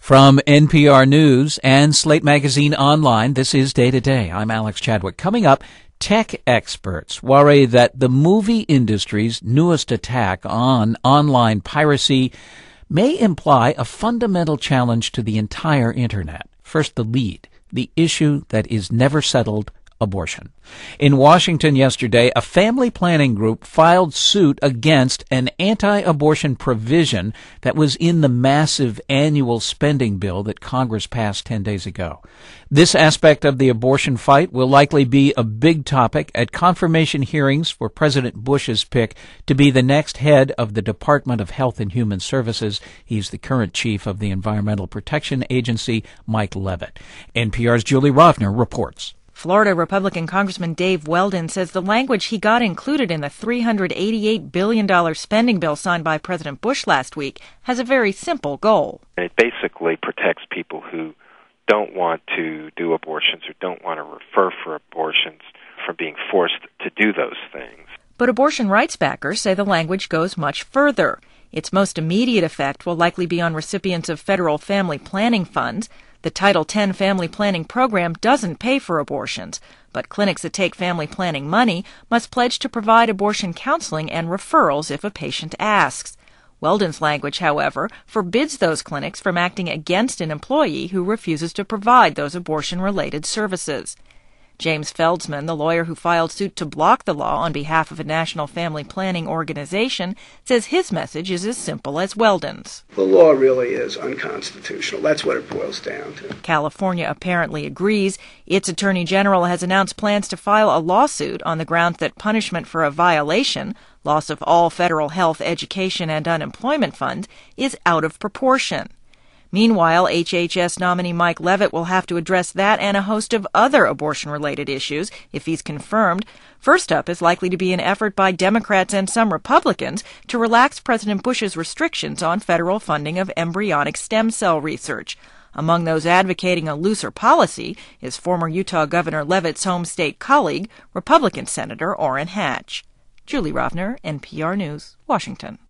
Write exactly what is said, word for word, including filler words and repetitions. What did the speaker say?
From N P R News and Slate Magazine Online, this is Day to Day. I'm Alex Chadwick. Coming up, tech experts worry that the movie industry's newest attack on online piracy may imply a fundamental challenge to the entire Internet. First, the lead, the issue that is never settled, abortion. In Washington yesterday, a family planning group filed suit against an anti-abortion provision that was in the massive annual spending bill that Congress passed ten days ago. This aspect of the abortion fight will likely be a big topic at confirmation hearings for President Bush's pick to be the next head of the Department of Health and Human Services. He's the current chief of the Environmental Protection Agency, Mike Leavitt. N P R's Julie Rovner reports. Florida Republican Congressman Dave Weldon says the language he got included in the three hundred eighty-eight billion dollars spending bill signed by President Bush last week has a very simple goal. It basically protects people who don't want to do abortions or don't want to refer for abortions from being forced to do those things. But abortion rights backers say the language goes much further. Its most immediate effect will likely be on recipients of federal family planning funds. The Title ten family planning program doesn't pay for abortions, but clinics that take family planning money must pledge to provide abortion counseling and referrals if a patient asks. Weldon's language, however, forbids those clinics from acting against an employee who refuses to provide those abortion-related services. James Feldsman, the lawyer who filed suit to block the law on behalf of a national family planning organization, says his message is as simple as Weldon's. The law really is unconstitutional. That's what it boils down to. California apparently agrees. Its attorney general has announced plans to file a lawsuit on the grounds that punishment for a violation, loss of all federal health, education, and unemployment funds, is out of proportion. Meanwhile, H H S nominee Mike Leavitt will have to address that and a host of other abortion-related issues if he's confirmed. First up is likely to be an effort by Democrats and some Republicans to relax President Bush's restrictions on federal funding of embryonic stem cell research. Among those advocating a looser policy is former Utah Governor Leavitt's home state colleague, Republican Senator Orrin Hatch. Julie Rovner, N P R News, Washington.